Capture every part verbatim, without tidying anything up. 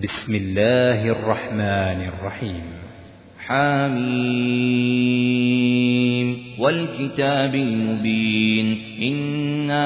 بسم الله الرحمن الرحيم. حميم والكتاب المبين إنا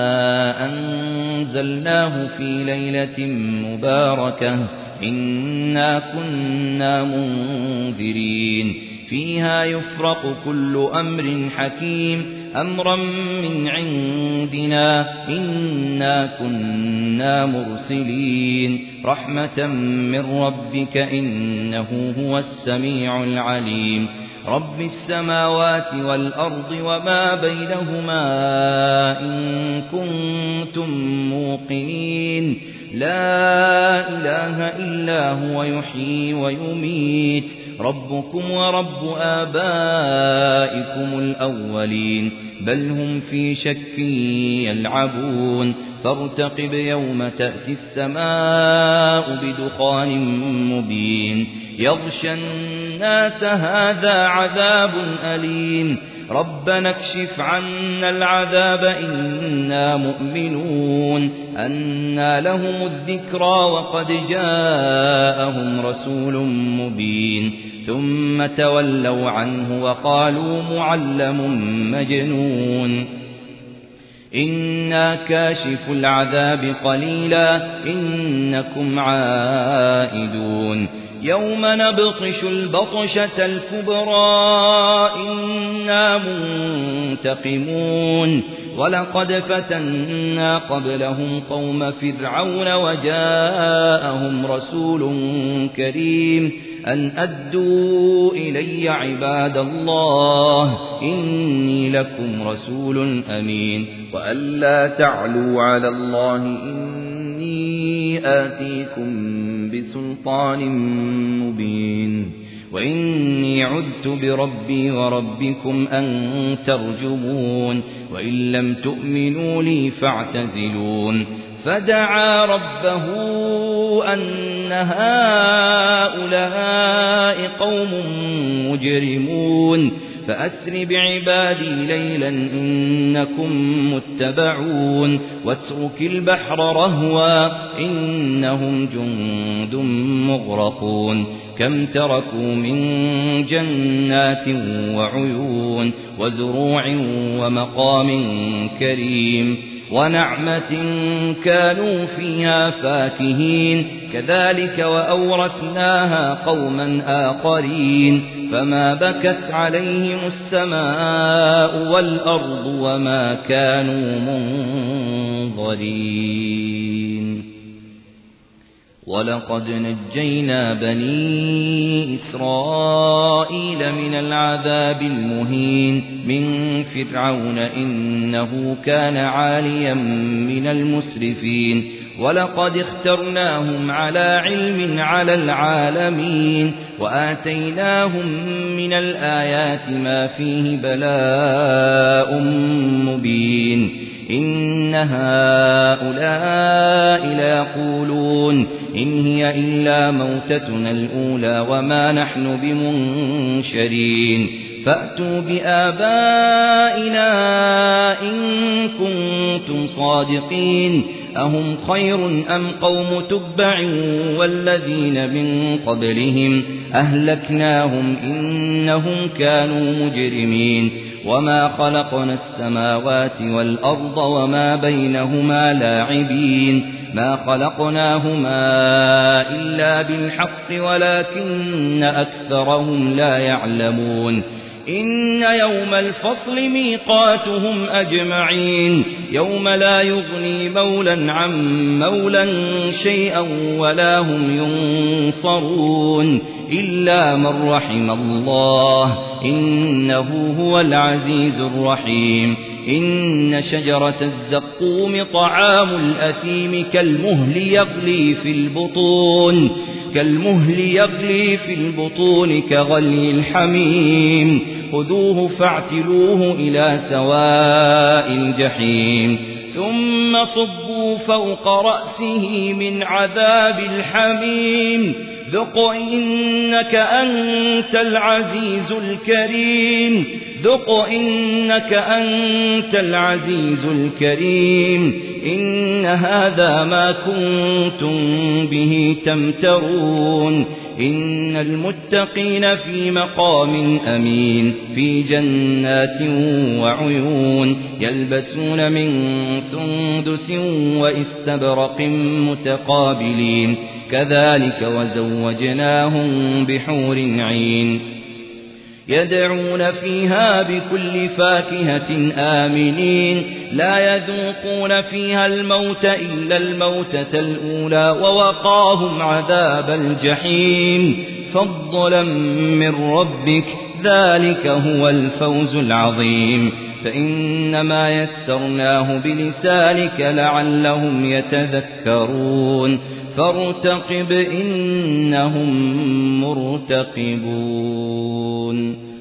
أنزلناه في ليلة مباركة إنا كنا منذرين فيها يفرق كل أمر حكيم أمرا من عندنا إنا كنا مرسلين رحمة من ربك إنه هو السميع العليم رب السماوات والأرض وما بينهما إن كنتم موقنين لا إله إلا هو يحيي ويميت ربكم ورب آبائكم الأولين بل هم في شك يلعبون فارتقب يوم تأتي السماء بدخان مبين يغشى الناس هذا عذاب أليم ربنا اكشف عنا العذاب إنا مؤمنون أنى لهم الذكرى وقد جاءهم رسول مبين ثم تولوا عنه وقالوا معلم مجنون إنا كاشف العذاب قليلا إنكم عائدون يوم نبطش البطشة الكبرى إنا منتقمون ولقد فتنا قبلهم قوم فرعون وجاءهم رسول كريم أن أدوا إلي عباد الله إني لكم رسول أمين وأن لا تعلوا على الله إني آتيكم بسلطان مبين وإني عذت بربي وربكم أن ترجمون وإن لم تؤمنوا لي فاعتزلون فدعا ربه أن هؤلاء قوم مجرمون فأسر بعبادي ليلا إنكم متبعون واترك البحر رهوا إنهم جند مغرقون كم تركوا من جنات وعيون وزروع ومقام كريم ونعمة كانوا فيها فاكهين كذلك وأورثناها قوما آخرين فما بكت عليهم السماء والأرض وما كانوا منظرين ولقد نجينا بني إسرائيل من العذاب المهين من فرعون إنه كان عاليا من المسرفين ولقد اخترناهم على علم على العالمين وآتيناهم من الآيات ما فيه بلاء مبين إن هؤلاء ليقولون إن هي إلا موتتنا الأولى وما نحن بمنشرين فأتوا بآبائنا إن كنتم صادقين أهم خير أم قوم تبع والذين من قبلهم أهلكناهم إنهم كانوا مجرمين وما خلقنا السماوات والأرض وما بينهما لاعبين ما خلقناهما إلا بالحق ولكن أكثرهم لا يعلمون إن يوم الفصل ميقاتهم أجمعين يوم لا يغني مولا عن مولا شيئا ولا هم ينصرون إلا من رحم الله إنه هو العزيز الرحيم إن شجرة الزقوم طعام الأثيم كالمهل يغلي في البطون كالمهل يغلي في البطون كغلي الحميم خذوه فاعتلوه إلى سواء الجحيم ثم صبوا فوق رأسه من عذاب الحميم ذق إنك أنت العزيز الكريم ذق إنك أنت العزيز الكريم إن هذا ما كنتم به تمترون إن المتقين في مقام أمين في جنات وعيون يلبسون من سندس وإستبرق متقابلين كذلك وزوجناهم بحور عين يدعون فيها بكل فاكهة آمنين لا يذوقون فيها الموت إلا الموتة الأولى ووقاهم عذاب الجحيم فضلا من ربك ذلك هو الفوز العظيم فإنما يسرناه بلسانك لعلهم يتذكرون فارتقب إنهم مرتقبون